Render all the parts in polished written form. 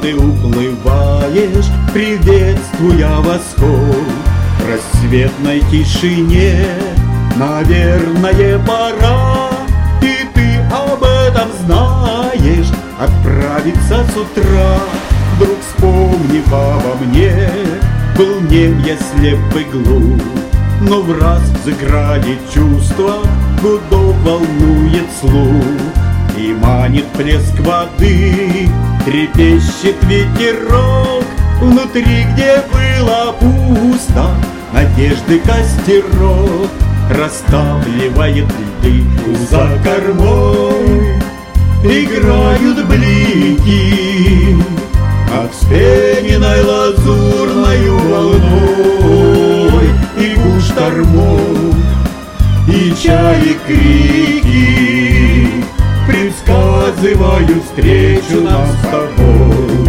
ты уплываешь, приветствуя восход. В рассветной тишине, наверное, пора, и ты об этом знаешь, отправиться с утра. Вдруг вспомнив обо мне, был нем я слеп и глуп, но враз взыграли чувства, гудок волнует слух. И манит плеск воды, трепещет ветерок, внутри, где было пусто, надежды костерок растапливает льды. За кормой играют блики над вспененной лазурною волной, и гул штормов, и чаи крики предсказывают встречу нам с тобой.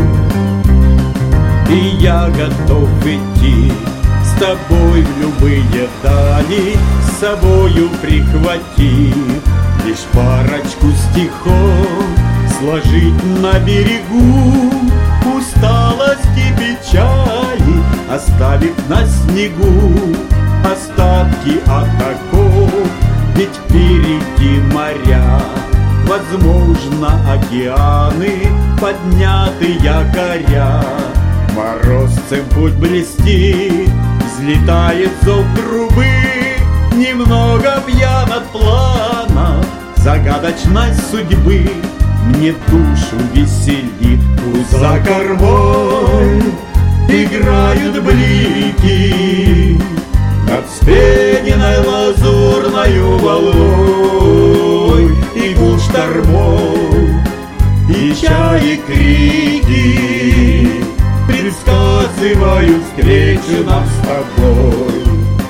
И я готов идти с тобой в любые дали, с собою прихватив лишь парочку стихов, сложить на берегу усталость и печали, оставив на снегу остатки атаков. Ведь впереди моря, возможно, океаны, подняты якоря. Морозцем путь блестит, взлетает зов трубы, немного пьян от плана загадочность судьбы. Мне душу веселит, пусть за кормой играют блики над вспененной лазурною волной, и гул штормов, и чаи крики предсказывают встречу нам с тобой.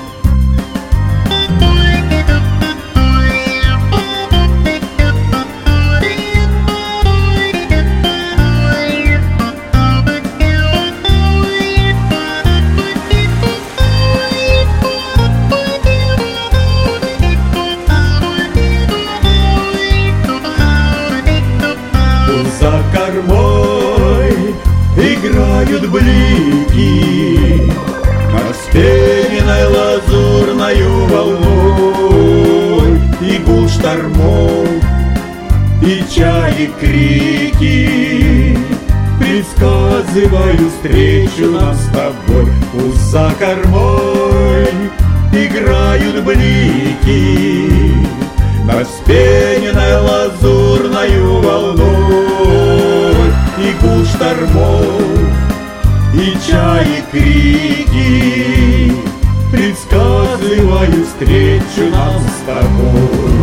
За кормой играют блики над вспененной лазурною волной, и гул штормов, и чаи крики предсказывают встречу нам с тобой. Пусть за кормой играют блики над вспененной лазурною волной, и гул штормов, и чаи крики предсказывают встречу нам с тобой.